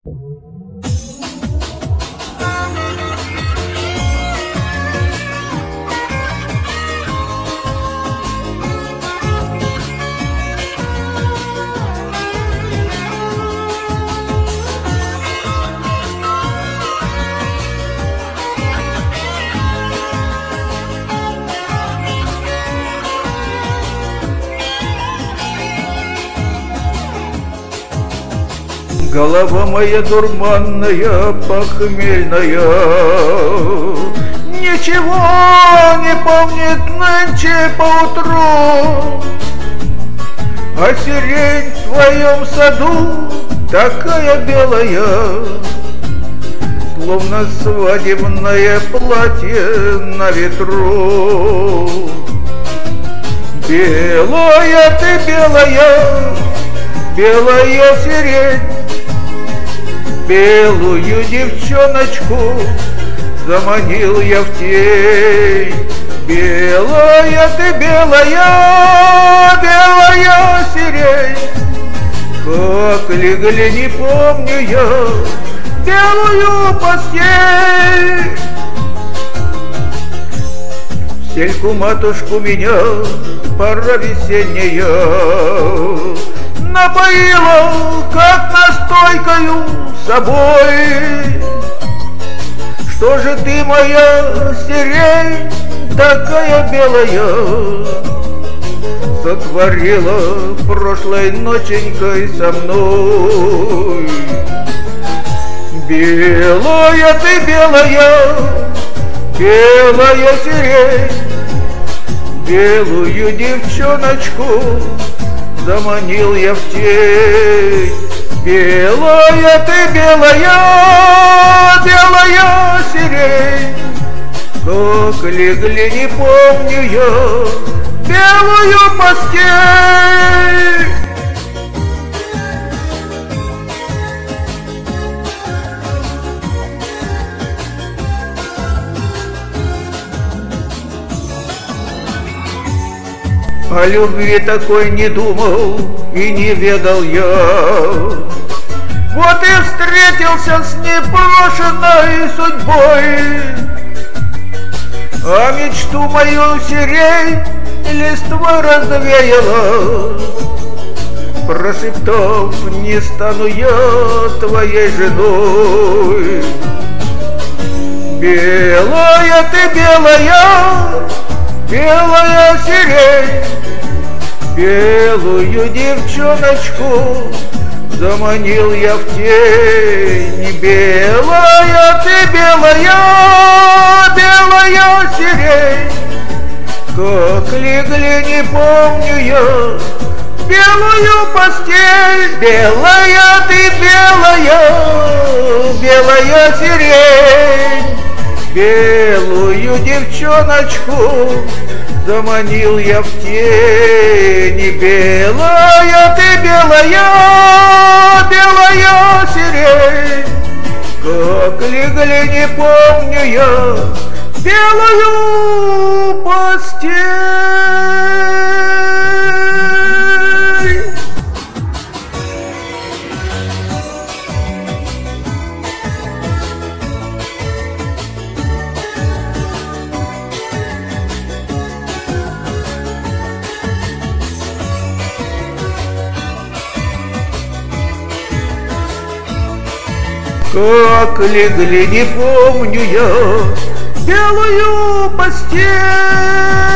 Голова моя дурманная, похмельная, ничего не помнит нынче поутру. А сирень в твоем саду такая белая, словно свадебное платье на ветру. Белая ты, белая, белая сирень, белую девчоночку заманил я в тень. Белая ты, белая, белая сирень, как легли, не помню я, белую постель. В стельку-матушку меня пора весенняя напоила, как настойкою собой. Что же ты, моя сирень, такая белая, сотворила прошлой ноченькой со мной? Белая ты, белая, белая сирень, белую девчоночку заманил я в тень. Белая ты, белая, белая сирень, как легли, не помню я, белую постель. О любви такой не думал и не ведал я. Вот и встретился с непрошенной судьбой, а мечту мою сирень листва развеяла, прошептав: не стану я твоей женой. Белая ты, белая, белая сирень, белую девчоночку заманил я в тень. Белая ты, белая, белая сирень, как легли, не помню я, белую постель. Белая ты, белая, белая сирень, белую девчоночку заманил я в тень. Белая ты, белая, белая сирень, как легли, не помню я, белую постель. Как легли, не помню я, белую постель.